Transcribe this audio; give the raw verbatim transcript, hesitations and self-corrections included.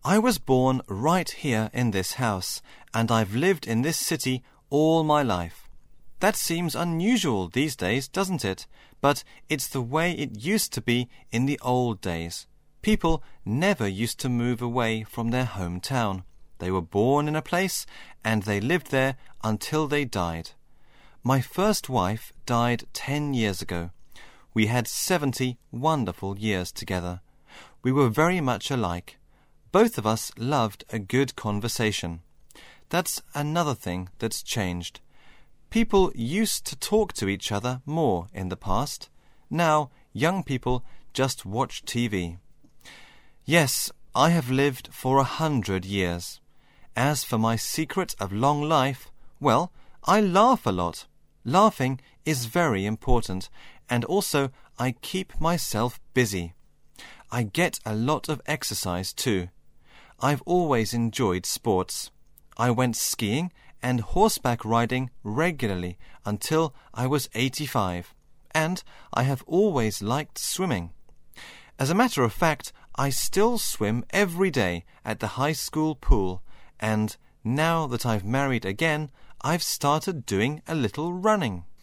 I was born right here in this house, and I've lived in this city all my life. That seems unusual these days, doesn't it? But it's the way it used to be in the old days. People never used to move away from their hometown. They were born in a place, and they lived there until they died. My first wife died ten years ago. We had seventy wonderful years together. We were very much alike. Both of us loved a good conversation. That's another thing that's changed. People used to talk to each other more in the past. Now, young people just watch T V. Yes, I have lived for a hundred years. As for my secret of long life, well, I laugh a lot. Laughing is very important, and also I keep myself busy. I get a lot of exercise too. I've always enjoyed sports. I went skiing and horseback riding regularly until I was eighty-five, and I have always liked swimming. As a matter of fact, I still swim every day at the high school pool, and now that I've married again, I've started doing a little running.